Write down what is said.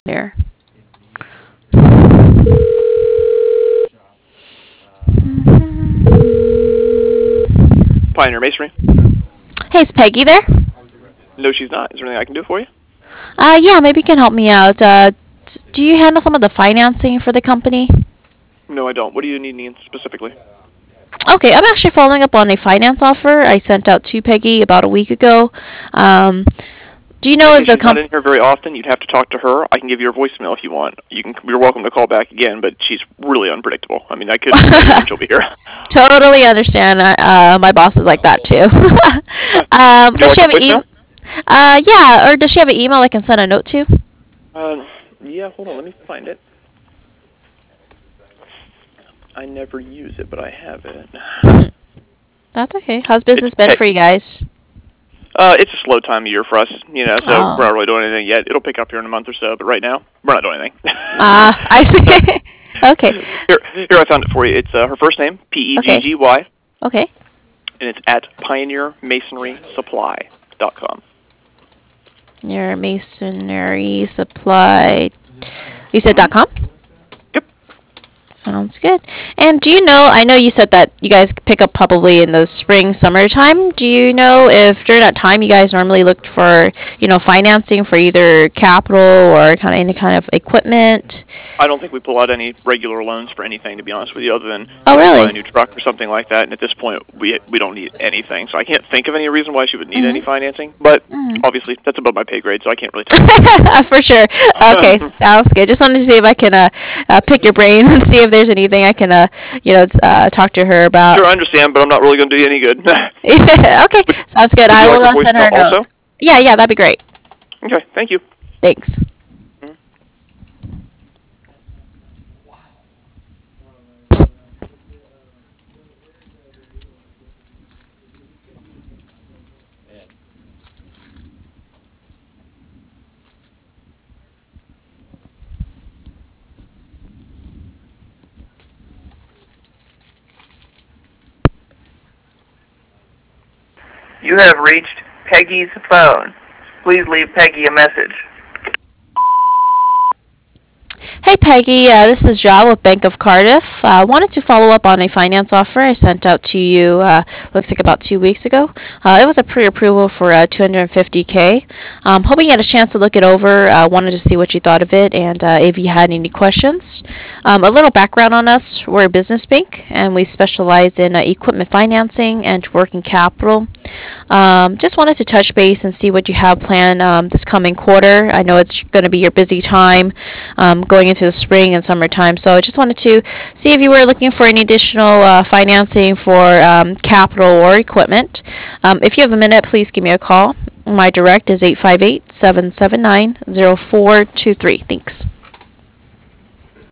there. Pioneer Masonry. Hey, is Peggy there? No, she's not. Is there anything I can do for you? Yeah, maybe you can help me out. Do you handle some of the financing for the company? No, I don't. What do you need specifically? Okay, I'm actually following up on a finance offer I sent out to Peggy about a week ago. Um, do you know if Okay, the she's not in here very often. You'd have to talk to her. I can give you her voicemail if you want. You're welcome to call back again, but she's really unpredictable. I mean, I could imagine she'll be here. Totally understand. My boss is like that too. Would you Does like she a have an voicemail? email? Yeah, or does she have an email I can send a note to? Yeah, hold on. Let me find it. I never use it, but I have it. That's okay. How's business been Hey, for you guys? it's a slow time of year for us, so we're Oh. not really doing anything yet. It'll pick up here in a month or so, but right now, we're not doing anything. I see. Okay. Here, I found it for you. It's her first name, Okay. Pegggy, Okay. and it's at pioneermasonrysupply.com. Your masonry supply. You said Mm-hmm. .com? Yep. Sounds good. And do you know, I know you said that you guys pick up probably in the spring, summertime. Do you know if during that time you guys normally looked for, financing for either capital or any kind of equipment? I don't think we pull out any regular loans for anything, to be honest with you, other than Oh, if we buy really? a new truck or something like that. And at this point, we don't need anything. So I can't think of any reason why she would need any Mm-hmm. financing. But Mm-hmm. obviously, that's above my pay grade, so I can't really tell you. For sure. Okay, sounds good. Just wanted to see if I can pick your brain and see if there's anything I can talk to her about. Sure, I understand, but I'm not really going to do you any good. Okay, sounds good. Would I you like will her send her a voicemail note. also? Yeah, that'd be great. Okay, thank you. Thanks. Mhm. You have reached Peggy's phone. Please leave Peggy a message. Hey Peggy, this is Ja with Bank of Cardiff. Wanted to follow up on a finance offer I sent out to you. Looks like about 2 weeks ago. It was a pre-approval for 250K. Hoping you had a chance to look it over. Wanted to see what you thought of it and if you had any questions. A little background on us: we're a business bank and we specialize in equipment financing and working capital. Just wanted to touch base and see what you have planned this coming quarter. I know it's going to be your busy time going into the spring and summertime, so I just wanted to see if you were looking for any additional financing for capital or equipment. If you have a minute, please give me a call. My direct is 858-779-0423. Thanks.